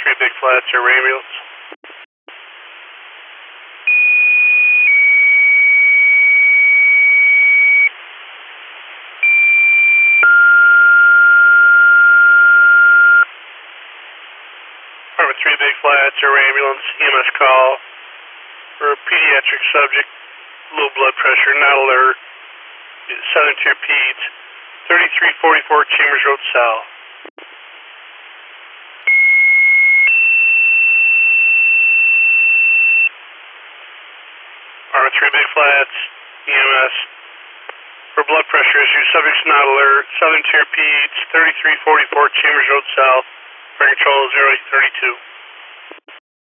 3 Big Flats, or ambulance. Department 3 Big Flats, or ambulance, EMS call for a pediatric subject, low blood pressure, not alert, Southern Tier Peds, 3344 Chambers Road South. Department 3 Big Flats, EMS, for blood pressure issues, subject's not alert, Southern Tier Peds, 3344 Chambers Road South, for control 0832.